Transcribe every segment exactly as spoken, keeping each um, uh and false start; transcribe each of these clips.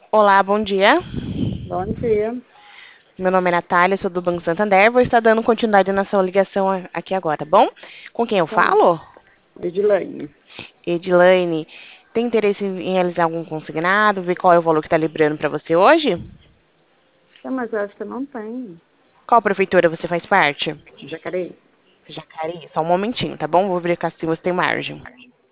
Olá, bom dia. Bom dia. Meu nome é Natália, sou do Banco Santander. Vou estar dando continuidade na sua ligação a- aqui agora, tá bom? Com quem eu Tá bom. falo? Edilene. Edilaine. Tem interesse em realizar algum consignado? Ver qual é o valor que está liberando para você hoje? É, mas eu acho que eu não tenho. Qual prefeitura você faz parte? Jacareí. Jacareí. Só um momentinho, tá bom? Vou verificar se você tem margem.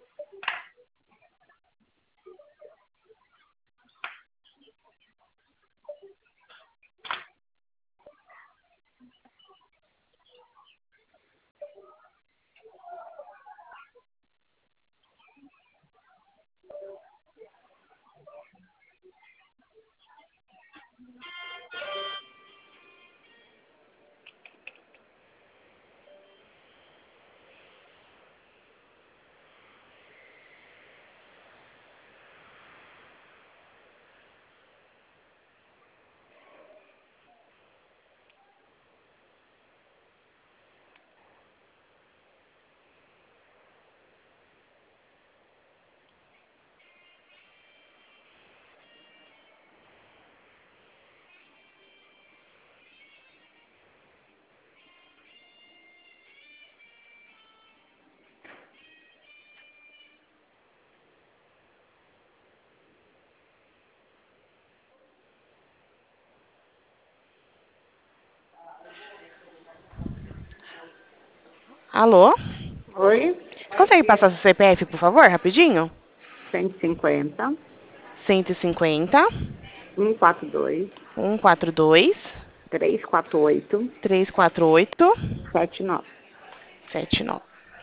Alô? Oi? Você consegue passar seu C P F, por favor, rapidinho? cento e cinquenta, Cento e cinquenta, cento e quatro dois, um quatro dois, trezentos e quarenta e oito, três quatro oito, setenta e nove. sete nove.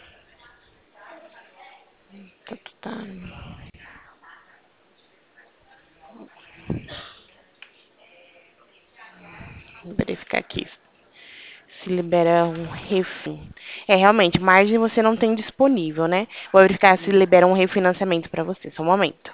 Tá, tá, tá. Vou verificar aqui. Se libera um refin. É, realmente, margem você não tem disponível, né? Vou verificar se libera um refinanciamento para você. Só um momento.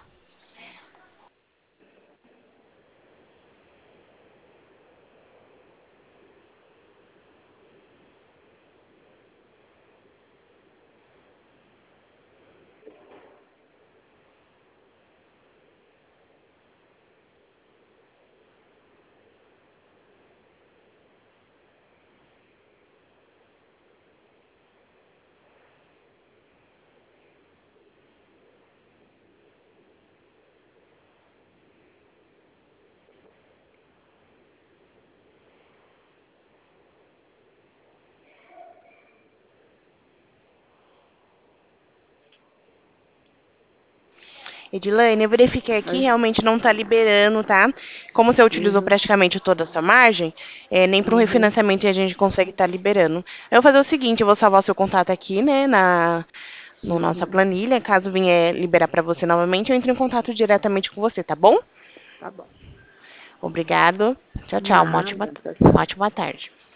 Edilane, eu verifiquei aqui, Oi? realmente não está liberando, tá? Como você utilizou Uhum. praticamente toda a sua margem, é, nem para um Uhum. refinanciamento a gente consegue estar liberando. Eu vou fazer o seguinte, eu vou salvar o seu contato aqui, né, na no nossa Uhum. planilha. Caso vier liberar para você novamente, eu entro em contato diretamente com você, tá bom? Tá bom. Obrigado. Tchau, tchau. Uma ótima, Nada. Tchau, uma tchau. ótima tarde.